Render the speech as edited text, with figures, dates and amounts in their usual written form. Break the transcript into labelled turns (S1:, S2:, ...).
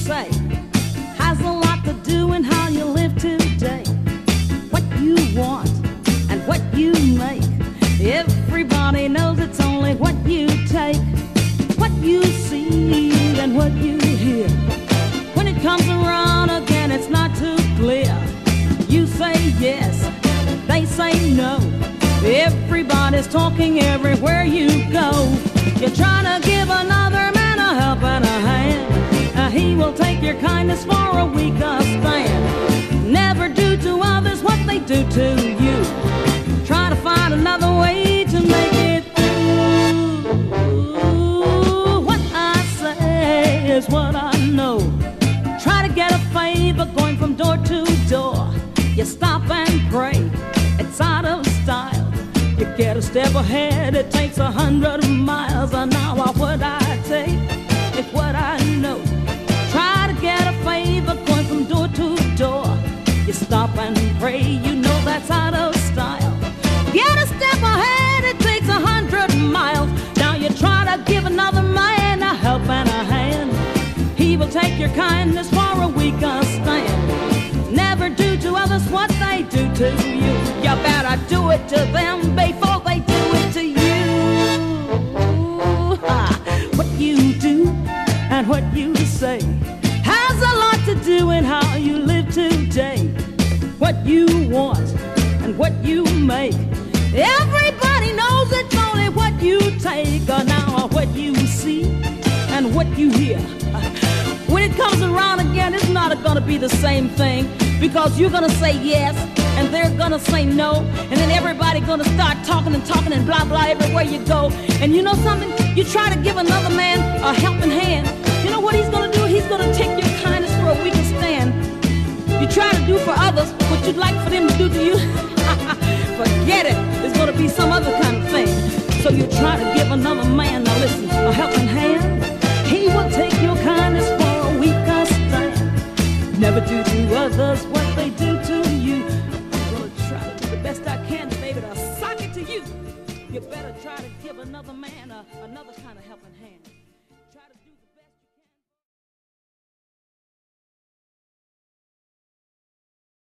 S1: say has a lot to do in how you live today. What you want and what you make, everybody knows it's only what you take. What you see and what you hear, when it comes around again it's not too clear. You say yes, they say no, everybody's talking everywhere you go. You're trying to give another man a help and a hand, he will take your kindness for a weaker stand. Never do to others what they do to you. Try to find another way to make it through. What I say is what I know. Try to get a favor going from door to door. You stop and pray, it's out of style. You get a step ahead, it takes 100 miles an hour. What I take is what I know. Try to get a favor going from door to door. You stop and pray, you know that's out of style. Get a step ahead, it takes 100 miles. Now you try to give another man a help and a hand, he will take your kindness for a weaker stand. Never do to others what they do to you. You better do it to them before they do it to you. What you do and what you say has a lot to do in how you live today. What you want and what you make, everybody knows it's only what you take. Or now what you see and what you hear, when it comes around again it's not gonna be the same thing, because you're gonna say yes and they're gonna say no, and then everybody gonna start talking and blah blah everywhere you go. And you know something, you try to give another man a helping hand, you know what he's gonna do? He's gonna take your kindness for a weaker stand. You try to do for others what you'd like for them to do to you, forget it, it's gonna be some other kind of thing. So you try to give another man, now listen, a helping hand, he will take your kindness for a weaker stand. Never do to others what they do to you. I'm gonna try to do the best I can, baby, to sock it to you. You better try to give another man another kind of helping hand.